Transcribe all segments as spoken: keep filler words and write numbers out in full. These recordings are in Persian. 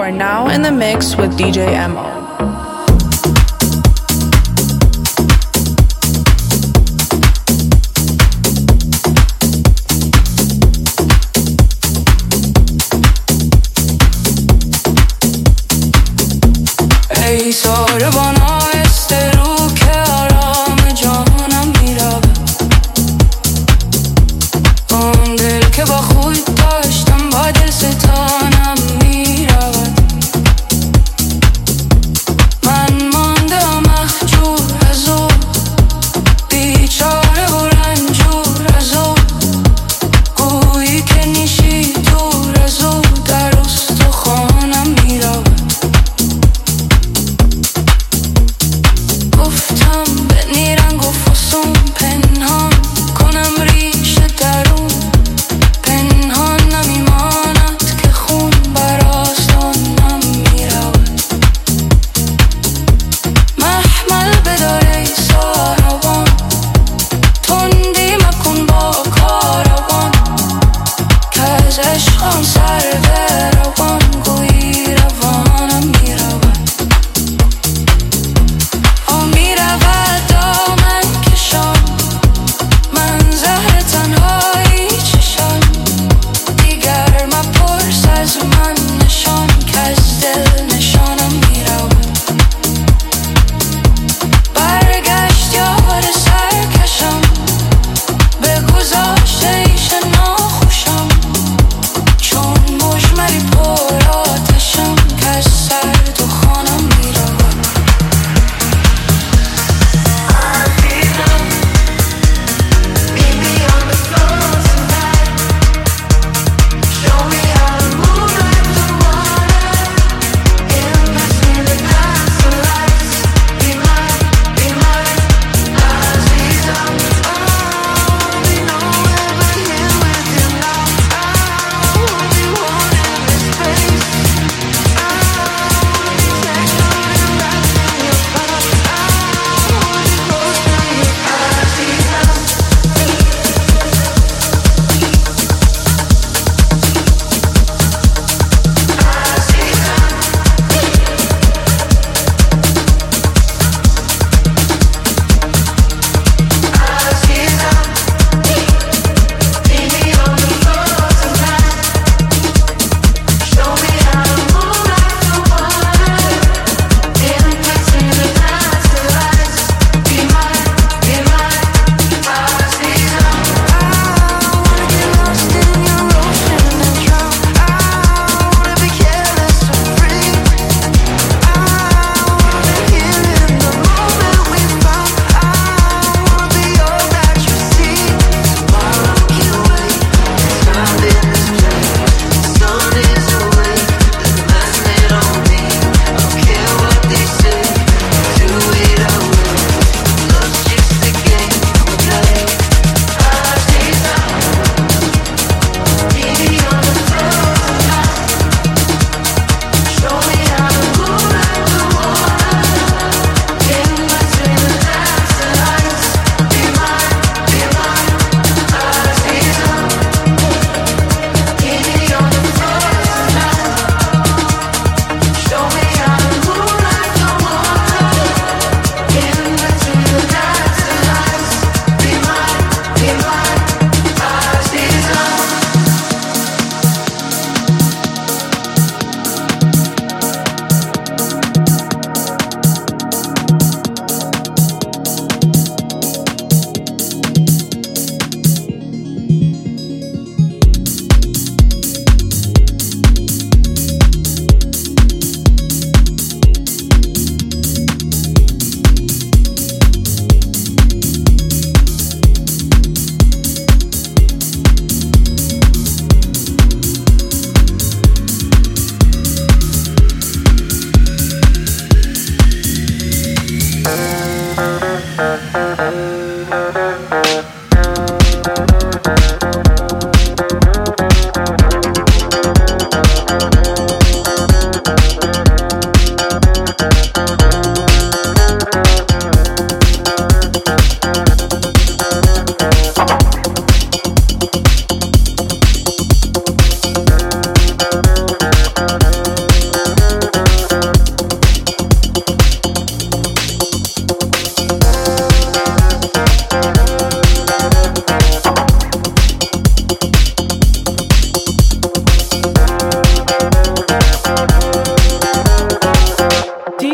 are now in the mix with D J M O. ای ساربان آهسته رو که آرام جانم میرود، اون دل که با خود داشتم با دل ستانم میرود. من مانده مهجور از او، بیچاره و رنجور از او، گویی که نیشی دور از او در استخوانم میرود.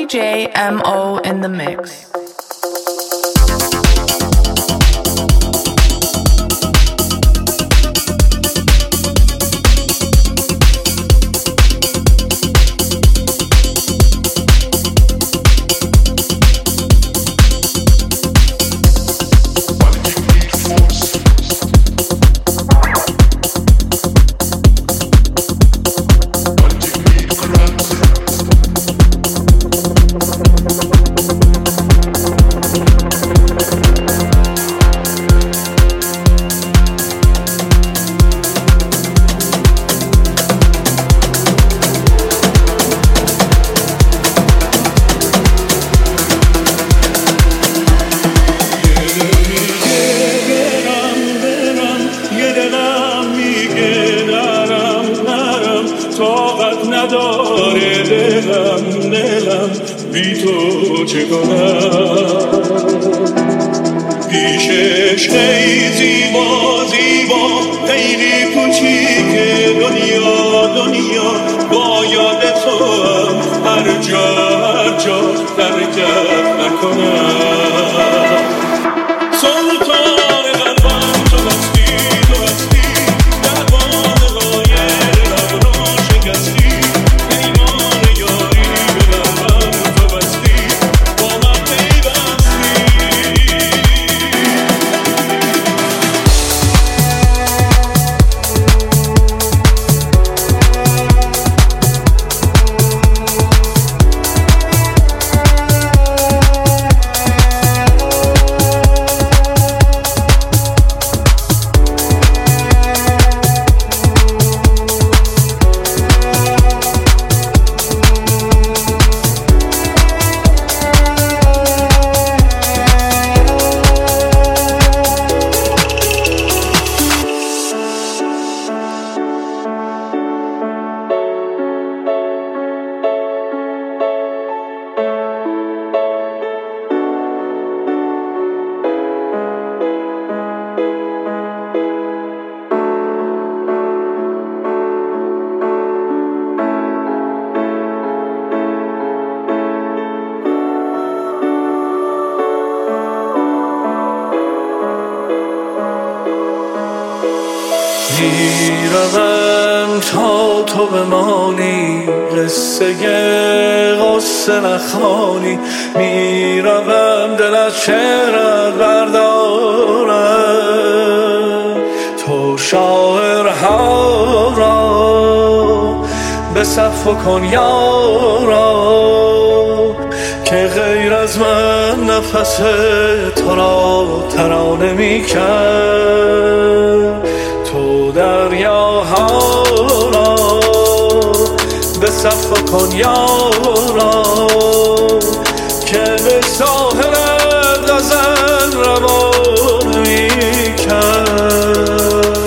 D J M O in the mix. میروم تا تو بمانی، قصه غصه نخوانی. میروم دل از شعرت بردارم، تو شاعرها را به صف کن یارا، که غیر از من نفس تو را ترانه می کرد. تو دریاها را به صف کن یارا، که به ساحل غزل روان می کرد.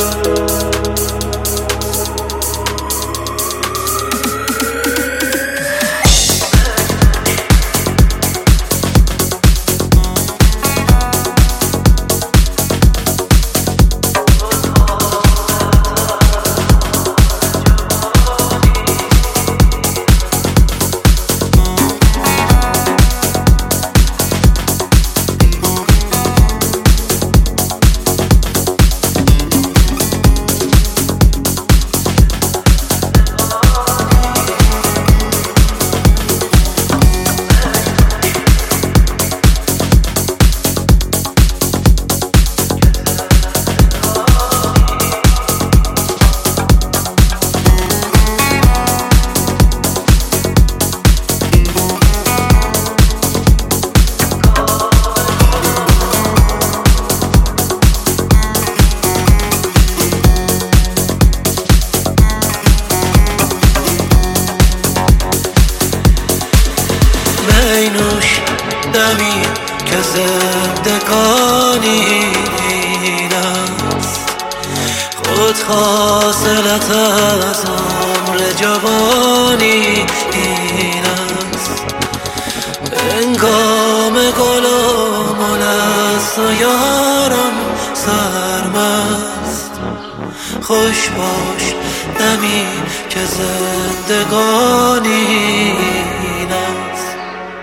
نوش دمی که زندگانی این است، خود حاصلت از عمر جوانی این است. انگام گل و ملست و یارم سرمست، خوش باش دمی که زندگانی این است.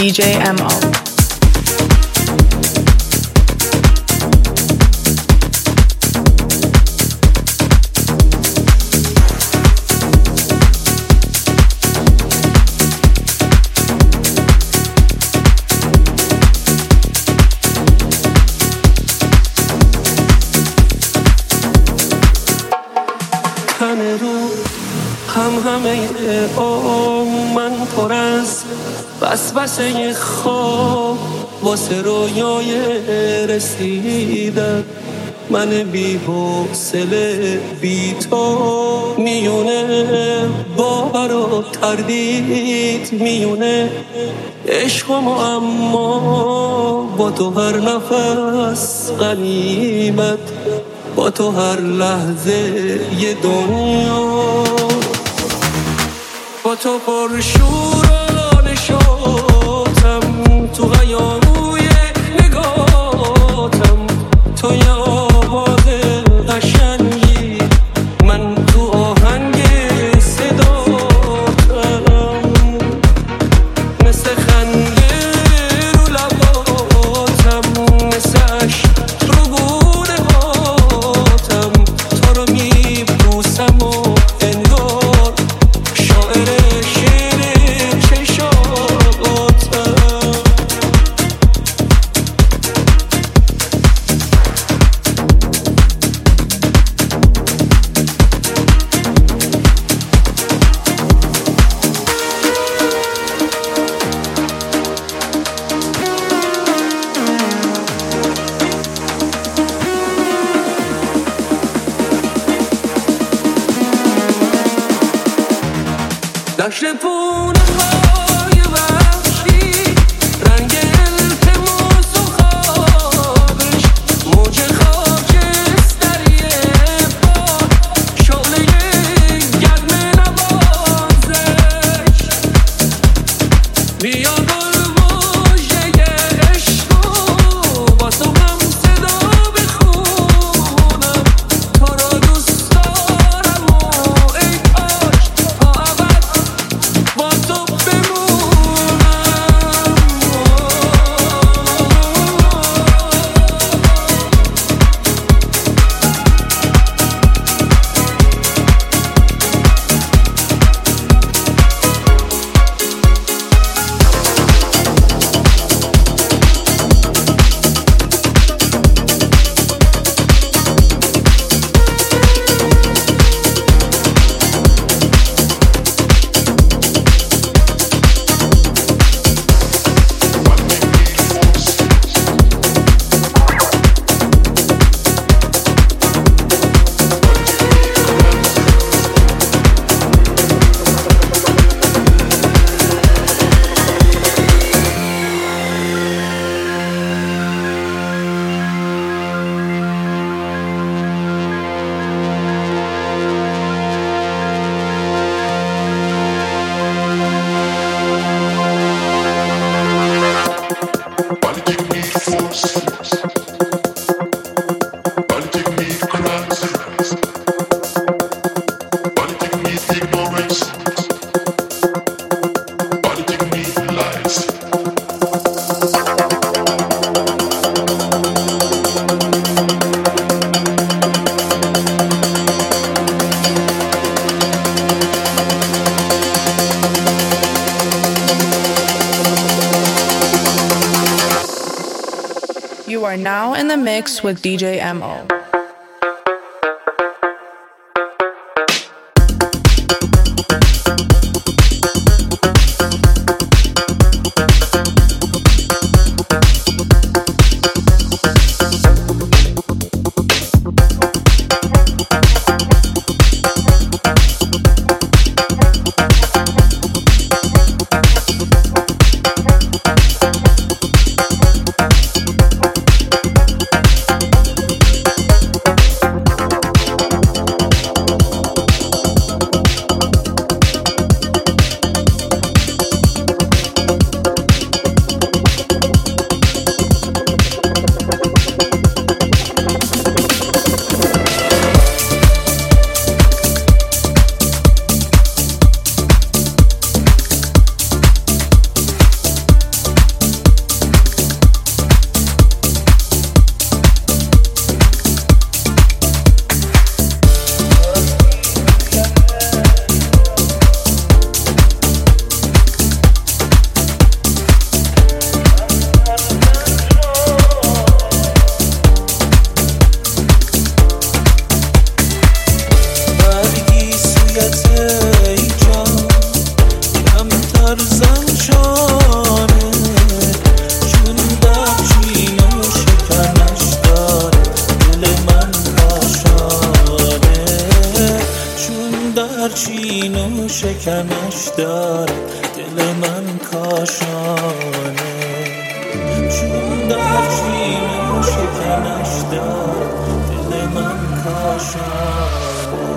D J M O. وسوسه خواب واسه رویای رسیدن من بی حوصله بی تو میونه باور و تردید میونه عشقم اما با تو هر نفس غنیمت با تو هر لحظه یه دنیا با تو پرشور شدم تو غیابوی نگاتم تو یه آواز قشنگی من تو آهنگ صداتم مثل خنده رو لباتم مثل عشق رو گونه هاتم تو رو میبوسم و انگار شاعر دشت پونه های وحشی رنگ التماس و خوابش موج خاکستریه باد شعله گرم نوازش بیا گل مژده عشق و با تو هم صدا بخونم تو را دوست دارم و ای کاش تا ابد با تو You are now in the mix with D J M O. شکنش دارد دل من کاشانه، چون در چین شکنش دارد دل من کاشانه.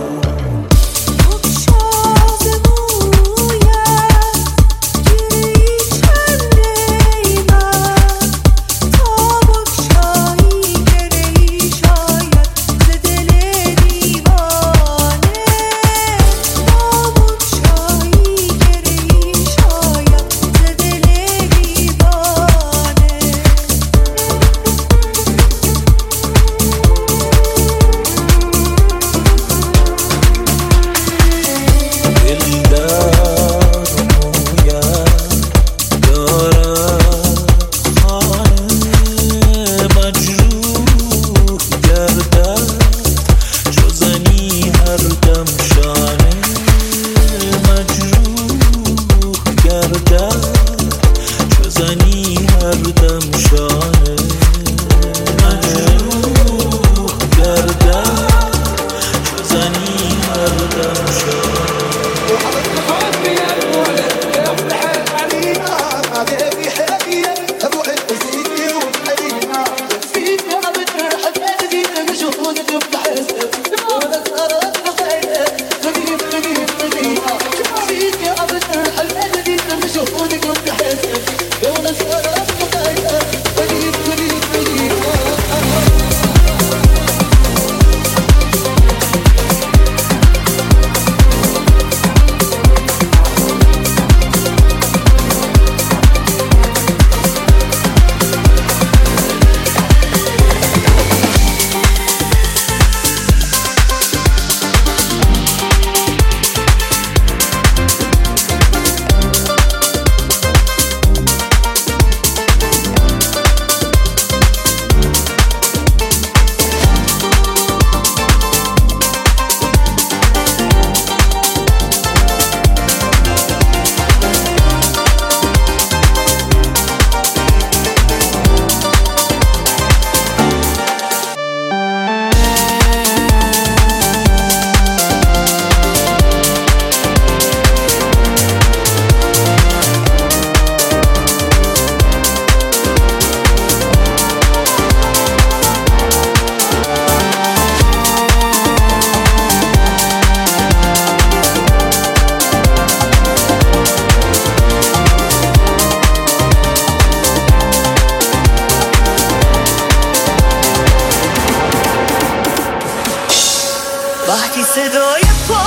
وقتی صدای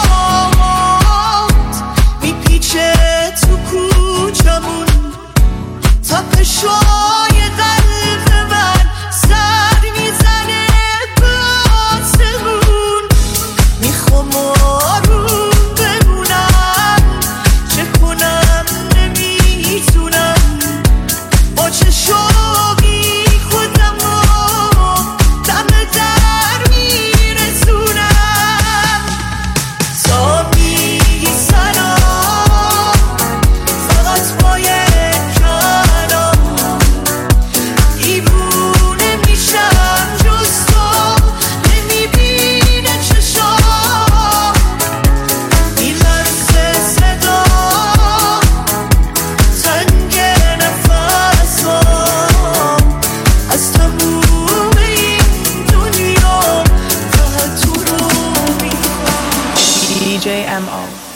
پامات میپیچه تو کوچمون، تپشای قلب من سر میزنه به آسمون. میخوام آروم بمونم، چه کنم نمیتونم، با چه شوقی خودم رو دم در میرسونم. تا میگی سلام فقط با یک کلام، دیوونه میشم جز تو نمیبینه چشام. میلرزه صدا تنگ نفسام، از تموم این دنیا فقط تو رو میخوام. D J M O